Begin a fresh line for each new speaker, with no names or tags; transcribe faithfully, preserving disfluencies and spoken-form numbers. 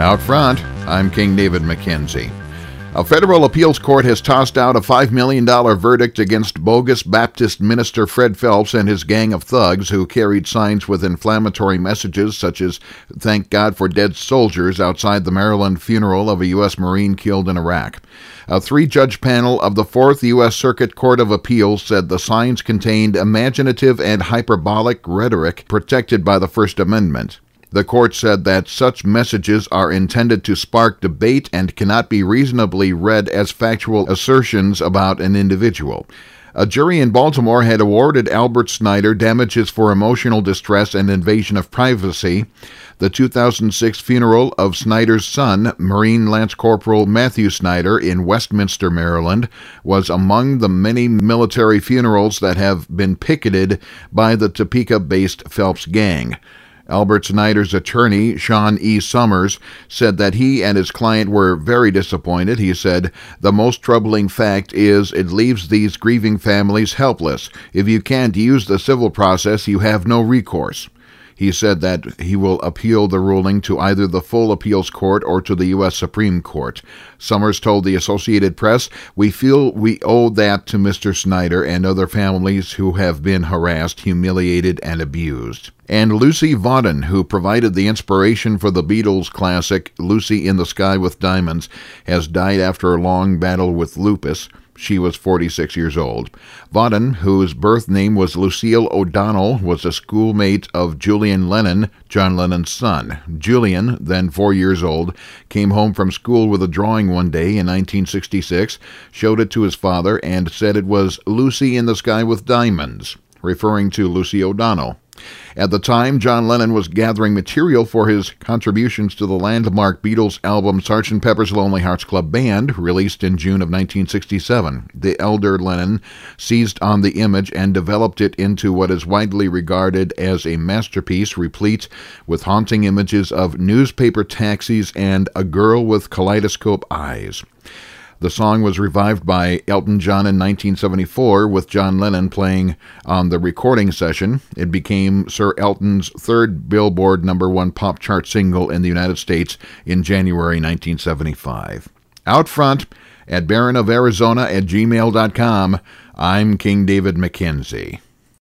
Out front, I'm King David McKenzie. A federal appeals court has tossed out a five million dollars verdict against bogus Baptist minister Fred Phelps and his gang of thugs who carried signs with inflammatory messages such as "Thank God for Dead Soldiers" outside the Maryland funeral of a U S Marine killed in Iraq. A three-judge panel of the Fourth U S Circuit Court of Appeals said the signs contained imaginative and hyperbolic rhetoric protected by the First Amendment. The court said that such messages are intended to spark debate and cannot be reasonably read as factual assertions about an individual. A jury in Baltimore had awarded Albert Snyder damages for emotional distress and invasion of privacy. The two thousand six funeral of Snyder's son, Marine Lance Corporal Matthew Snyder, in Westminster, Maryland, was among the many military funerals that have been picketed by the Topeka-based Phelps gang. Albert Snyder's attorney, Sean E. Summers, said that he and his client were very disappointed. He said, "The most troubling fact is it leaves these grieving families helpless. If you can't use the civil process, you have no recourse." He said that he will appeal the ruling to either the full appeals court or to the U S Supreme Court. Summers told the Associated Press, "We feel we owe that to Mister Snyder and other families who have been harassed, humiliated, and abused." And Lucy Vaughton, who provided the inspiration for the Beatles classic Lucy in the Sky with Diamonds, has died after a long battle with lupus. She was forty-six years old. Vaughton, whose birth name was Lucille O'Donnell, was a schoolmate of Julian Lennon, John Lennon's son. Julian, then four years old, came home from school with a drawing one day in nineteen sixty-six, showed it to his father, and said it was Lucy in the Sky with Diamonds, referring to Lucy O'Donnell. At the time, John Lennon was gathering material for his contributions to the landmark Beatles album Sergeant Pepper's Lonely Hearts Club Band, released in June of nineteen sixty-seven. The elder Lennon seized on the image and developed it into what is widely regarded as a masterpiece, replete with haunting images of newspaper taxis and a girl with kaleidoscope eyes. The song was revived by Elton John in nineteen seventy-four, with John Lennon playing on the recording session. It became Sir Elton's third Billboard number one pop chart single in the United States in January nineteen seventy-five. Out front at baron of arizona at gmail dot com, I'm King David McKenzie.